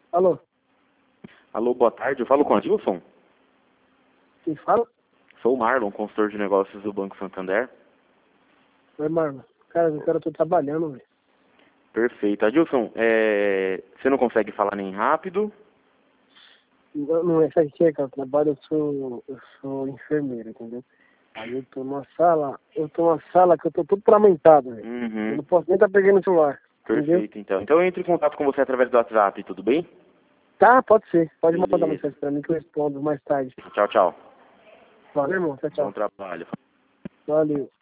Alô, Alô, boa tarde. Eu falo com a Adilson. quem fala? Sou o Marlon, consultor de negócios do Banco Santander. Oi, Marlon. Cara, eu tô trabalhando, velho. Perfeito. Adilson, você não consegue falar nem rápido? Não é, sabe o que é, cara? Eu trabalho, eu sou enfermeiro, entendeu? Aí eu tô numa sala que eu tô todo paramentado, velho. Eu Uhum. não posso nem estar pegando o celular, entendeu? Perfeito, então. Então eu entro em contato com você através do WhatsApp, tudo bem? Tá, pode ser. Pode mandar Beleza. mensagem pra mim que eu respondo mais tarde. Tchau, tchau. Valeu, irmão. Tchau, Bom tchau. trabalho. Valeu.